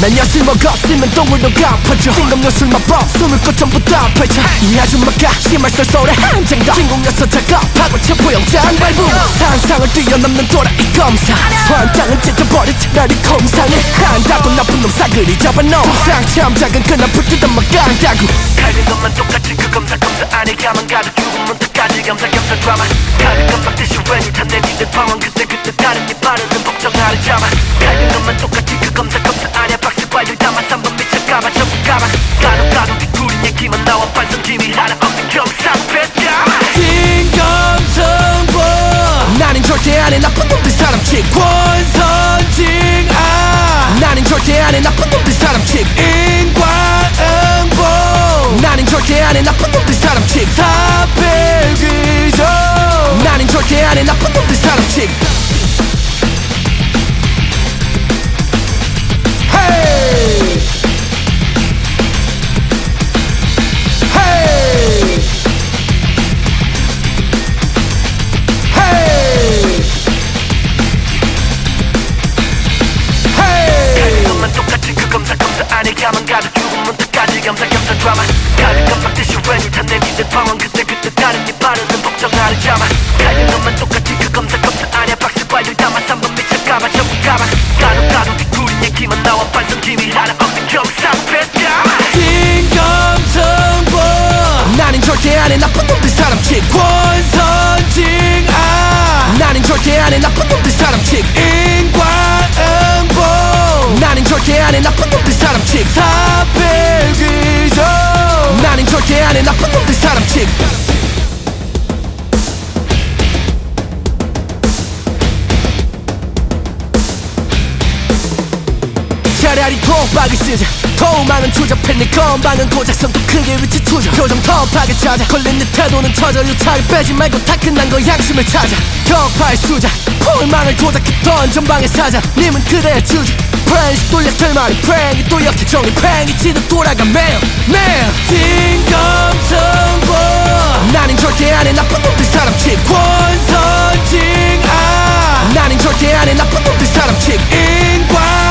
난 엿을 먹었으면 똥으로 갚아줘. 뜬금없는 술만 법 숨을 것 전부 다 펼쳐. 이 아줌마가 심할 쏠쏠해 한장 더. 진공요소 작업하고 첩보영장 발부. 상상을 뛰어넘는 또라이 검사. 환장은 찢어버려 차라리 공상을 한다고. 나쁜 놈 싸그리 잡아놓. 상처럼 작은 그날 불뜯어 막간다고. 갈는 것만 똑같이 그 검사 안에 가만 가득 죽으면 끝까지 겸사겸사 드라마. 가득 깜빡 대신 웬일탄 내리는 방황. 그때 다른 이 바르는 복정하는 자마. 갈는 것만 똑같이 그 검사 안에 박스과일 담아 3번 미쳐가봐 전부 가봐. 가도 뒷구린 얘기만 나와 반성김이 하나 없는 경상 뺐다. 진검승부. 나는 절대 안해 나쁜 놈들 사람치. 권선징악. 나는 절대 안해 나쁜 놈들 사람치. 인과응보. 나는 절대 안해 나쁜 놈들 사람치. 사필귀족. 나는 절대 안해 나쁜 놈들 사람치. Hey! Hey! Hey! Hey! 갈는 것만 똑같이 그 검사 안에 가만 가득 죽으면 끝까지 겸사겸사 드라마. 가득 깜빡 대신 웬일탄 내리는 방황. 그때 다른 이 바르는 복정하는 자마. 갈는 것만 똑같이 그 검사 안에 박스과일 담아 3번 미쳐가봐 전부 가봐. 가도 뒷구린 얘기만 나와 반성김이 하나 없는 경상 뺐다. 진검승부. 나는 절대 안해 나쁜 놈들 사람치. 권선징악. 나는 절대 안해 나쁜 놈들 사람치. 인과응보. 나는 절대 안해 나쁜 놈들 사람치. 사필귀족. 나는 절대 안해 나쁜 놈들 사람치. 차라리 도박을 쓰자. 도망은 추잡했네. 건방은 고작 손도 크게 위치 투자. 표정 터프하게 찾아. 걸린 듯 태도는 터져. 유차를 빼지 말고 다 끝난 거 양심을 찾아. 격파의 수자. 포을망을 조작했던 전방의 사자. 님은 그대의 주자. 프렌시 돌려 틀말이 프랭이 또 역대 정리 팽이 치듯 돌아가 매일 진검승부. 나는 절대 안해 나쁜 놈들 사람치. 권선징악. 나는 절대 안해 나쁜 놈들 사람치. 인과